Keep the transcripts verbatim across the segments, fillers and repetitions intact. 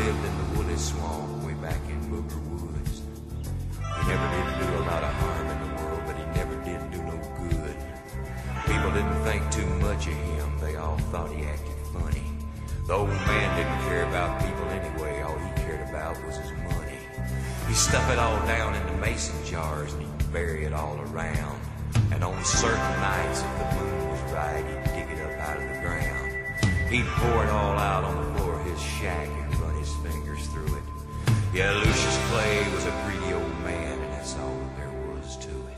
lived in the woolly swamp way back in Booger Woods. He never did do a lot of harm in the world, but he never did do no good. People didn't think too much of him, they all thought he acted funny. The old man didn't care about people anyway, all he cared about was his money. He'd stuff it all down into mason jars and he'd bury it all around. And on certain nights, if the moon was right, he'd dig it up out of the ground. He'd pour it all out on the floor of his shack and run his fingers through it. Yeah, Lucius Clay was a greedy old man, and that's all there was to it.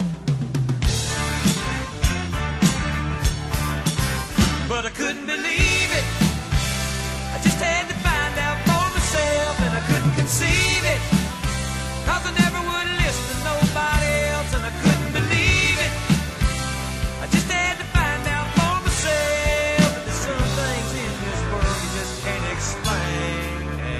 But I couldn't believe it. I just had to find out for myself, and I couldn't conceive it. Cause I never would listen to nobody else, and I couldn't believe it. I just had to find out for myself. But there's some things in this world you just can't explain.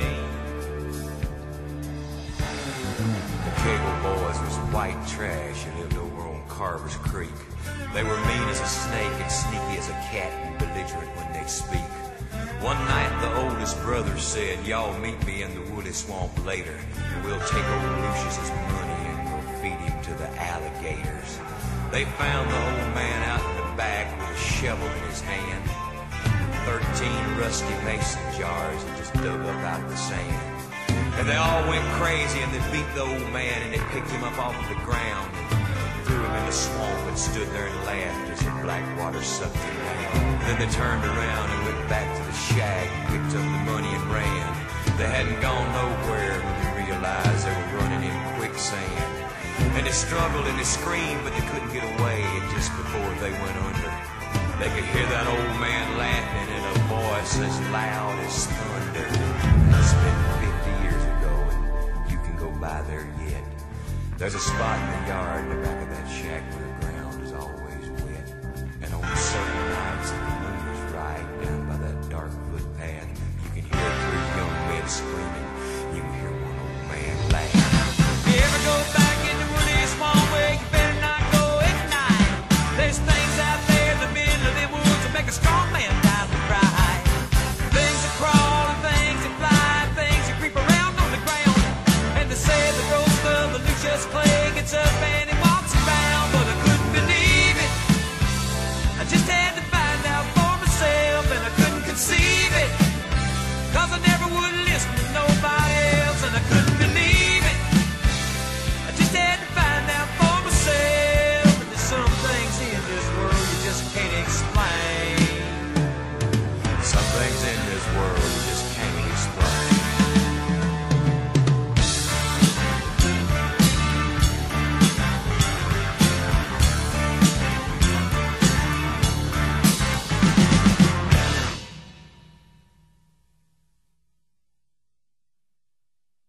The Cagle boys was white trash who lived over on Carver's Creek. They were mean as a snake and sneaky as a cat and belligerent when they speak. One night the oldest brother said, y'all meet me in the woolly swamp later, and we'll take old Lucius's money and we'll feed him to the alligators. They found the old man out in the back with a shovel in his hand, thirteen rusty mason jars he just dug up out of the sand. And they all went crazy and they beat the old man and they picked him up off of the ground and threw him in the swamp and stood there and laughed as the black water sucked him down. Then they turned around and went back to the shack and picked up the money and ran. They hadn't gone nowhere when they realized they were running in quicksand. And they struggled and they screamed, but they couldn't get away. And just before they went under, they could hear that old man laughing in a voice as loud as thunder. It's been fifty years ago, and you can go by there yet. There's a spot in the yard in the back of that shack where the ground is always wet. And on certain